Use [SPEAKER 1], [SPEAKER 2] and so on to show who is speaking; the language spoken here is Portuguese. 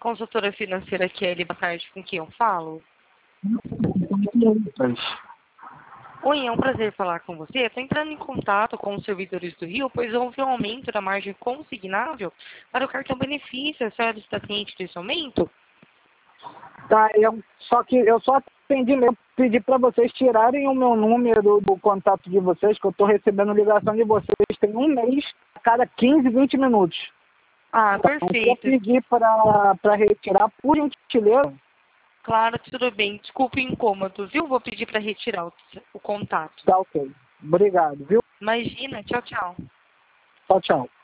[SPEAKER 1] consultora financeira Kelly, boa tarde, com quem eu falo? Oi, é um prazer falar com você. Estou entrando em contato com os servidores do Rio, pois houve um aumento da margem consignável para o cartão benefício. A senhora está ciente desse aumento?
[SPEAKER 2] Tá, só que eu só atendi mesmo, pedi para vocês tirarem o meu número do contato de vocês, que eu estou recebendo ligação de vocês tem um mês, a cada 15, 20 minutos.
[SPEAKER 1] Ah,
[SPEAKER 2] Então, eu
[SPEAKER 1] perfeito.
[SPEAKER 2] pedi para retirar, por gentileza.
[SPEAKER 1] Claro, tudo bem. Desculpe o incômodo, viu? Vou pedir para retirar o contato.
[SPEAKER 2] Tá ok. Obrigado, viu?
[SPEAKER 1] Imagina. Tchau, tchau.
[SPEAKER 2] Tchau, tchau.